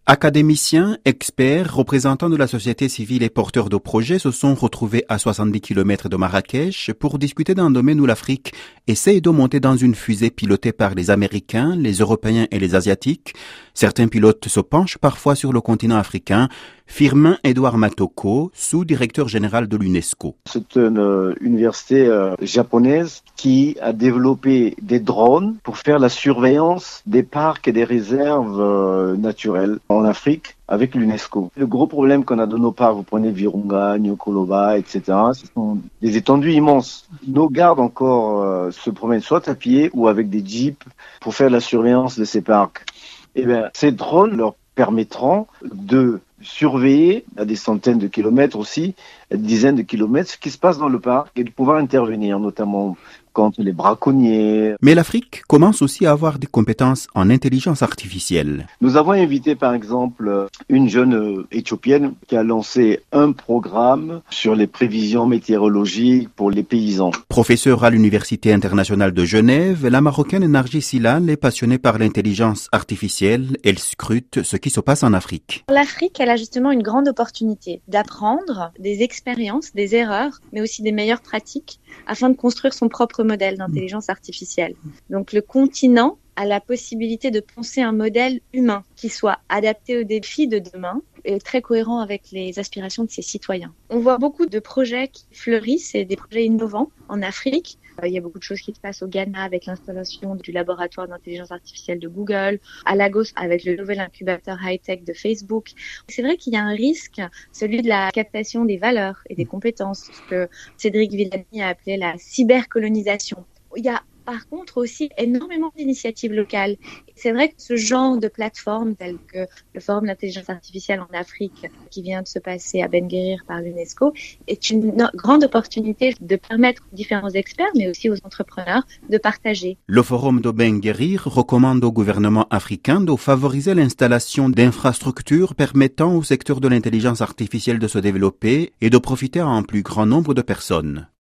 Académiciens, experts, représentants de la société civile et porteurs de projets se sont retrouvés à 70 km de Marrakech pour discuter d'un domaine où l'Afrique essaye de monter dans une fusée pilotée par les Américains, les Européens et les Asiatiques. Certains pilotes se penchent parfois sur le continent africain. Firmin Edouard Matoko, sous-directeur général de l'UNESCO. C'est une université japonaise qui a développé des drones pour faire la surveillance des parcs et des réserves naturelles en Afrique avec l'UNESCO. Le gros problème qu'on a de nos parcs, vous prenez Virunga, Nyokoloba, etc., ce sont des étendues immenses. Nos gardes encore se promènent soit à pied ou avec des jeeps pour faire la surveillance de ces parcs. Eh bien, ces drones leur permettront de surveiller à des centaines de kilomètres aussi, à des dizaines de kilomètres, ce qui se passe dans le parc et de pouvoir intervenir, notamment contre les braconniers. Mais l'Afrique commence aussi à avoir des compétences en intelligence artificielle. Nous avons invité par exemple une jeune éthiopienne qui a lancé un programme sur les prévisions météorologiques pour les paysans. Professeure à l'Université internationale de Genève, la Marocaine Narji Silal est passionnée par l'intelligence artificielle. Elle scrute ce qui se passe en Afrique. L'Afrique, elle a justement une grande opportunité d'apprendre des expériences, des erreurs, mais aussi des meilleures pratiques afin de construire son propre modèle d'intelligence artificielle. Donc le continent a la possibilité de penser un modèle humain qui soit adapté aux défis de demain et très cohérent avec les aspirations de ses citoyens. On voit beaucoup de projets qui fleurissent et des projets innovants en Afrique. Il y a beaucoup de choses qui se passent au Ghana avec l'installation du laboratoire d'intelligence artificielle de Google, à Lagos avec le nouvel incubateur high-tech de Facebook. C'est vrai qu'il y a un risque, celui de la captation des valeurs et des compétences, ce que Cédric Villani a appelé la cybercolonisation. Il y a par contre aussi énormément d'initiatives locales. C'est vrai que ce genre de plateforme telle que le Forum d'intelligence artificielle en Afrique qui vient de se passer à Ben Guerir par l'UNESCO est une grande opportunité de permettre aux différents experts mais aussi aux entrepreneurs de partager. Le Forum de Ben Guerir recommande au gouvernement africain de favoriser l'installation d'infrastructures permettant au secteur de l'intelligence artificielle de se développer et de profiter à un plus grand nombre de personnes.